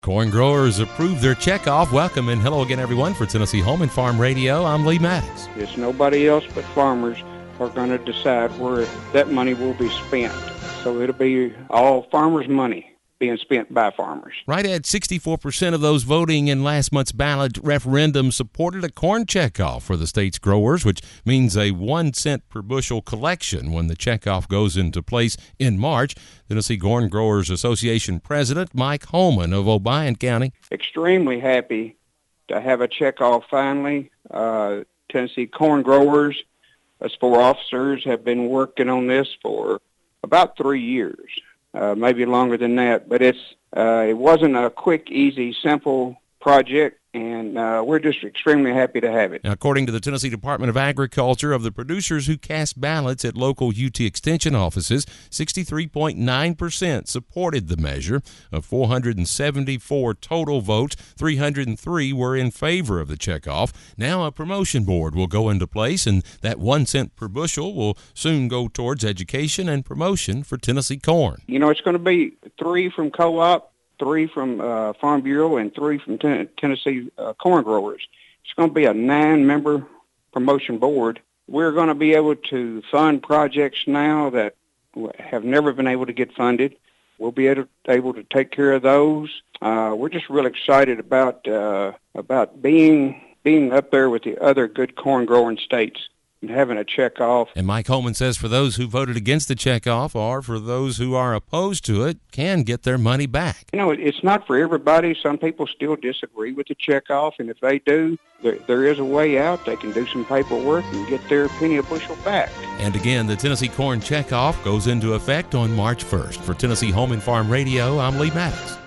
Corn growers approved their checkoff. Welcome and hello again, everyone, for Tennessee Home and Farm Radio. I'm Lee Maddox. It's nobody else but farmers are going to decide where that money will be spent. So it'll be all farmers' money being spent by farmers. Right at 64% of those voting in last month's ballot referendum supported a corn checkoff for the state's growers, which means a 1 cent per bushel collection when the checkoff goes into place in March. Tennessee Corn Growers Association President Mike Holman of Obion County. Extremely happy to have a checkoff finally. Tennessee Corn Growers, as 4 officers, have been working on this for about 3 years. Maybe longer than that, but it wasn't a quick, easy, simple project, and we're just extremely happy to have it. Now, according to the Tennessee Department of Agriculture, of the producers who cast ballots at local UT Extension offices, 63.9% supported the measure. Of 474 total votes, 303 were in favor of the checkoff. Now a promotion board will go into place, and that 1 cent per bushel will soon go towards education and promotion for Tennessee corn. You know, it's going to be 3 from co-op, 3 from Farm Bureau, and 3 from Tennessee Corn Growers. It's going to be a 9-member promotion board. We're going to be able to fund projects now that have never been able to get funded. We'll be able to take care of those. We're just real excited about being up there with the other good corn growing states and having a checkoff. And Mike Holman says for those who voted against the checkoff or for those who are opposed to it can get their money back. You know, it's not for everybody. Some people still disagree with the checkoff, and if they do, there is a way out. They can do some paperwork and get their penny a bushel back. And again, the Tennessee Corn Checkoff goes into effect on March 1st. For Tennessee Home and Farm Radio, I'm Lee Maddox.